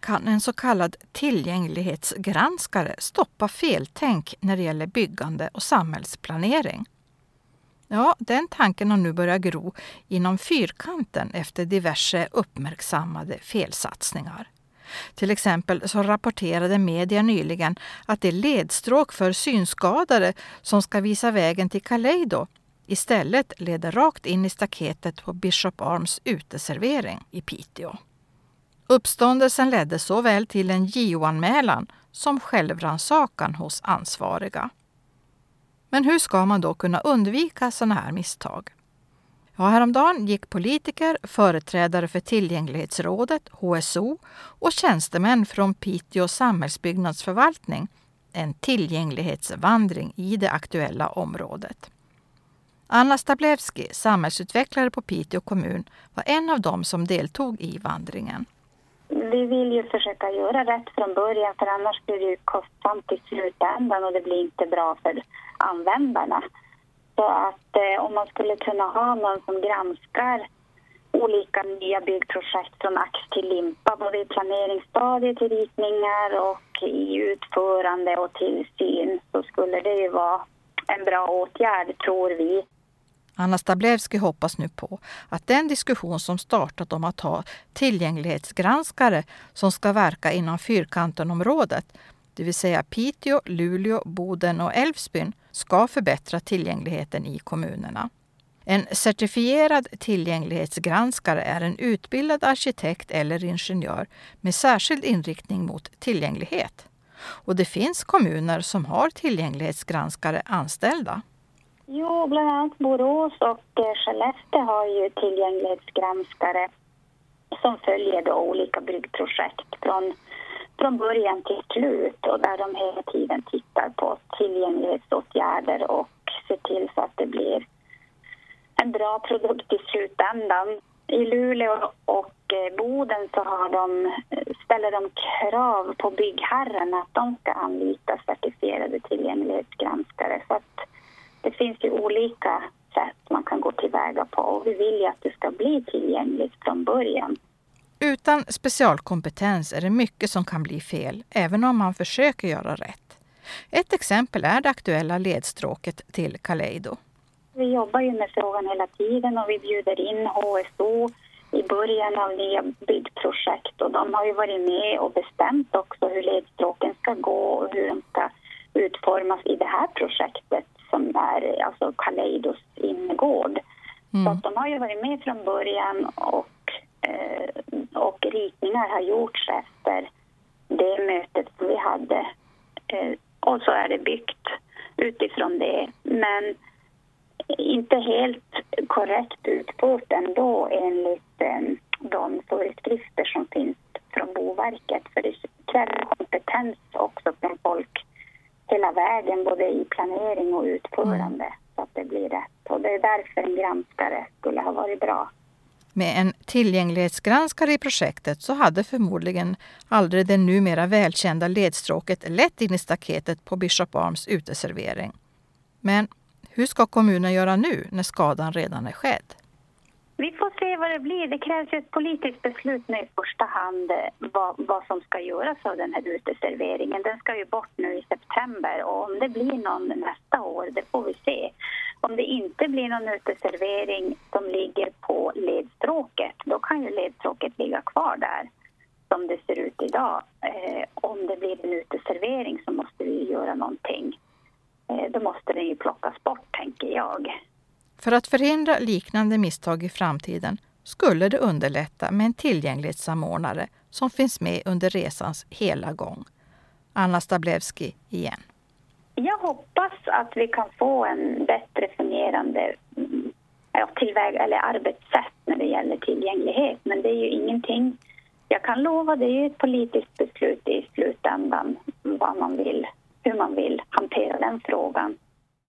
kan en så kallad tillgänglighetsgranskare stoppa feltänk när det gäller byggande och samhällsplanering. Ja, den tanken har nu börjat gro inom Fyrkanten efter diverse uppmärksammade felsatsningar. Till exempel så rapporterade media nyligen att det ledstråk för synskadade som ska visa vägen till Kaleido istället leder rakt in i staketet på Bishop Arms uteservering i Piteå. Uppståndelsen ledde såväl till en JO-anmälan som självrannsakan hos ansvariga. Men hur ska man då kunna undvika sådana här misstag? Ja, häromdagen gick politiker, företrädare för Tillgänglighetsrådet, HSO och tjänstemän från Piteå samhällsbyggnadsförvaltning en tillgänglighetsvandring i det aktuella området. Anna Stablewski, samhällsutvecklare på Piteå kommun, var en av dem som deltog i vandringen. Vi vill ju försöka göra rätt från början, för annars blir det ju kostsamt i slutändan och det blir inte bra för användarna. Så att om man skulle kunna ha någon som granskar olika nya byggprojekt från ax till limpa, både i planeringsstadiet, till ritningar och i utförande och tillsyn, så skulle det ju vara en bra åtgärd, tror vi. Anna Stablewski hoppas nu på att den diskussion som startat om att ha tillgänglighetsgranskare som ska verka inom Fyrkantenområdet, det vill säga Piteå, Luleå, Boden och Älvsbyn, ska förbättra tillgängligheten i kommunerna. En certifierad tillgänglighetsgranskare är en utbildad arkitekt eller ingenjör med särskild inriktning mot tillgänglighet. Och det finns kommuner som har tillgänglighetsgranskare anställda. Jo, bland annat Borås och Skellefteå har ju tillgänglighetsgranskare som följer då olika byggprojekt från början till slut, och där de hela tiden tittar på tillgänglighetsåtgärder och ser till så att det blir en bra produkt i slutändan. I Luleå och Boden så ställer de krav på byggherren att de ska anlita certifierade tillgänglighetsgranskare. Så att det finns ju olika sätt man kan gå tillväga på, och vi vill ju att det ska bli tillgängligt från början. Utan specialkompetens är det mycket som kan bli fel, även om man försöker göra rätt. Ett exempel är det aktuella ledstråket till Kaleido. Vi jobbar ju med frågan hela tiden och vi bjuder in HSO i början av nya byggprojekt, och de har ju varit med och bestämt också hur ledstråken ska gå och hur de ska utformas i det här projektet som är alltså Kaleidos innergård. Så att de har ju varit med från början, och ritningar har gjorts efter det mötet som vi hade, och så är det byggt utifrån det, men inte helt korrekt utfört ändå enligt de föreskrifter som finns från Boverket, för det kräver kompetens också från folk hela vägen, både i planering och utförande, så att det blir rätt, och det är därför en granskare skulle ha varit bra. Med en tillgänglighetsgranskare i projektet så hade förmodligen aldrig det numera välkända ledstråket lett in i staketet på Bishop Arms uteservering. Men hur ska kommunen göra nu när skadan redan är skedd? Vi får se vad det blir. Det krävs ju ett politiskt beslut nu i första hand vad som ska göras av den här uteserveringen. Den ska ju bort nu i september, och om det blir någon nästa år, det får vi se. Om det inte blir någon uteservering som ligger på ledstråket, då kan ju ledstråket ligga kvar där som det ser ut idag. Om det blir en uteservering så måste vi göra någonting. Då måste den ju plockas bort, tänker jag. För att förhindra liknande misstag i framtiden skulle det underlätta med en tillgänglighetssamordnare som finns med under resans hela gång. Anna Stablewski igen. Jag hoppas att vi kan få en bättre fungerande arbetssätt när det gäller tillgänglighet. Men det är ju ingenting jag kan lova. Det är ju ett politiskt beslut i slutändan hur man vill hantera den frågan.